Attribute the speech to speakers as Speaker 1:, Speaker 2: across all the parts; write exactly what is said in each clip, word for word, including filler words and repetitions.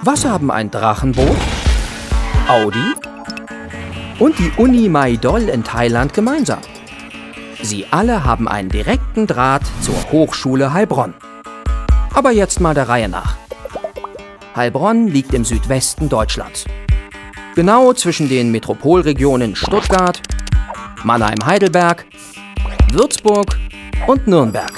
Speaker 1: Was haben ein Drachenboot, Audi und die Uni Mae Dol in Thailand gemeinsam? Sie alle haben einen direkten Draht zur Hochschule Heilbronn. Aber jetzt mal der Reihe nach. Heilbronn liegt im Südwesten Deutschlands. Genau zwischen den Metropolregionen Stuttgart, Mannheim-Heidelberg, Würzburg und Nürnberg.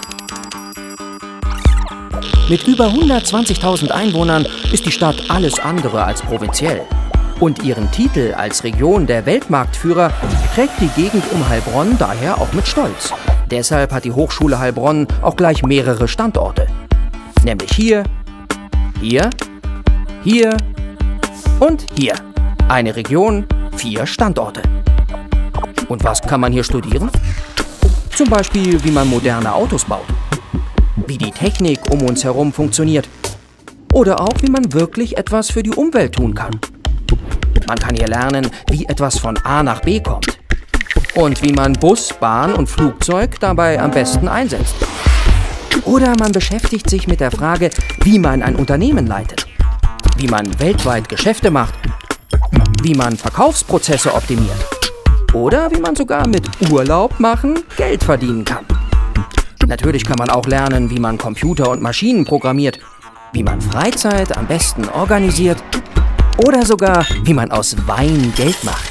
Speaker 1: Mit über hundertzwanzigtausend Einwohnern ist die Stadt alles andere als provinziell. Und ihren Titel als Region der Weltmarktführer trägt die Gegend um Heilbronn daher auch mit Stolz. Deshalb hat die Hochschule Heilbronn auch gleich mehrere Standorte. Nämlich hier, hier, hier und hier. Eine Region, vier Standorte. Und was kann man hier studieren? Zum Beispiel, wie man moderne Autos baut. Wie die Technik um uns herum funktioniert. Oder auch, wie man wirklich etwas für die Umwelt tun kann. Man kann hier lernen, wie etwas von A nach B kommt. Und wie man Bus, Bahn und Flugzeug dabei am besten einsetzt. Oder man beschäftigt sich mit der Frage, wie man ein Unternehmen leitet. Wie man weltweit Geschäfte macht. Wie man Verkaufsprozesse optimiert. Oder wie man sogar mit Urlaub machen Geld verdienen kann. Natürlich kann man auch lernen, wie man Computer und Maschinen programmiert, wie man Freizeit am besten organisiert oder sogar, wie man aus Wein Geld macht.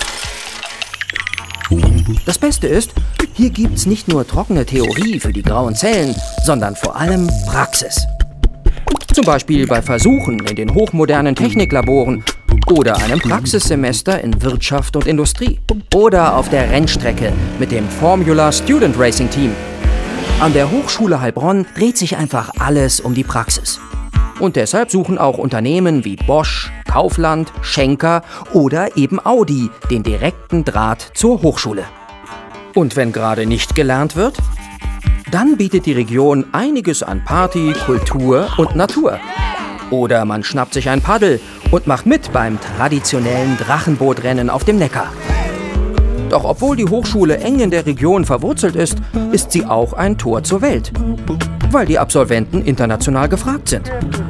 Speaker 1: Das Beste ist, hier gibt's nicht nur trockene Theorie für die grauen Zellen, sondern vor allem Praxis. Zum Beispiel bei Versuchen in den hochmodernen Techniklaboren oder einem Praxissemester in Wirtschaft und Industrie oder auf der Rennstrecke mit dem Formula Student Racing Team. An der Hochschule Heilbronn dreht sich einfach alles um die Praxis. Und deshalb suchen auch Unternehmen wie Bosch, Kaufland, Schenker oder eben Audi den direkten Draht zur Hochschule. Und wenn gerade nicht gelernt wird, dann bietet die Region einiges an Party, Kultur und Natur. Oder man schnappt sich ein Paddel und macht mit beim traditionellen Drachenbootrennen auf dem Neckar. Doch obwohl die Hochschule eng in der Region verwurzelt ist, ist sie auch ein Tor zur Welt, weil die Absolventen international gefragt sind.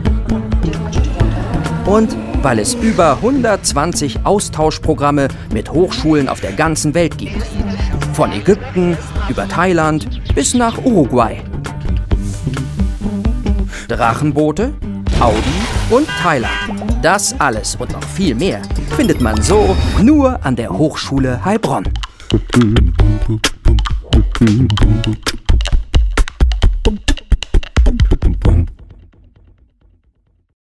Speaker 1: Und weil es über hundertzwanzig Austauschprogramme mit Hochschulen auf der ganzen Welt gibt. Von Ägypten über Thailand bis nach Uruguay. Drachenboote, Audi und Thailand. Das alles und noch viel mehr findet man so nur an der Hochschule Heilbronn.